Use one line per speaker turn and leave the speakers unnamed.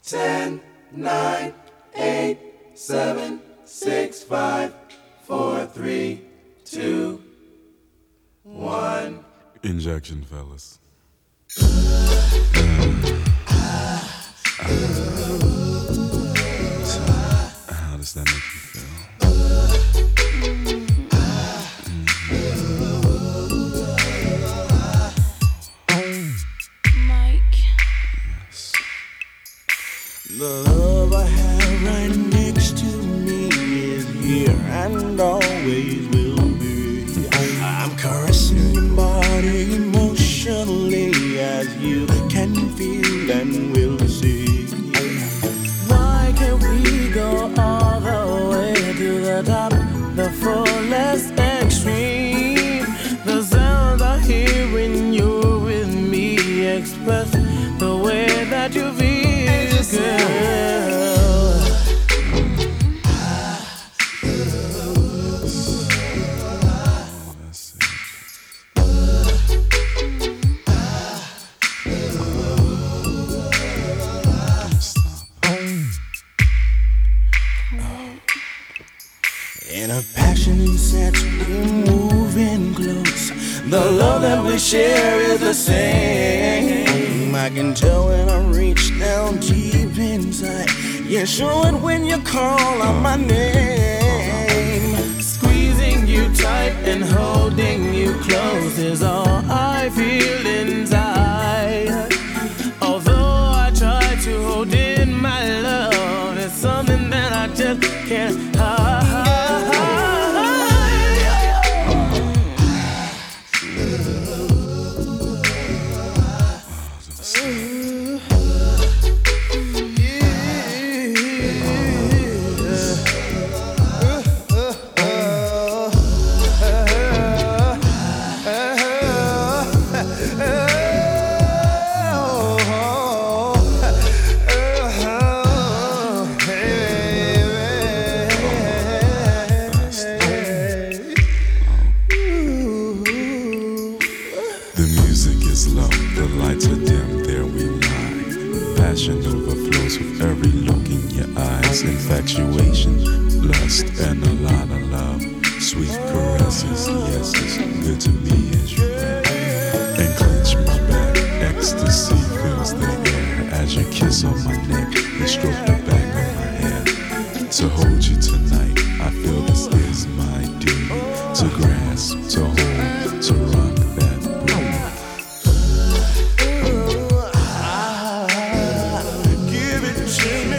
10, 9, 8, 7, 6, 5, 4, 3, 2, 1.
Injection, fellas. How does that make you feel?
Mike.
Yes.
The love I have right next to me is here and always will be. I'm caressing your body emotionally as you can feel and will see. Why can't we go all the way to the top, the fullest extreme? The sounds I hear when you're with me express the way that you feel, girl.
That's it. Don't stop.
In a passion set, we're moving close. The love that we share is the same. I can tell when I reach down deep inside. Yeah, show it when you call out my name. Squeezing you tight and holding you close is all I feel inside. Although I try to hold in my love, it's something that I just can't hide.
The music is low, the lights are dim, there we lie. Passion overflows with every look in your eyes. Infatuation, lust, and a lot of love. Sweet caresses, yes, it's good to me as you are. And clench my back, ecstasy fills the air. As you kiss on my neck, you stroke the back of my hair. To hold you tonight, I feel this is my duty. To grasp, to hold, to rock that booty.
Give it to me.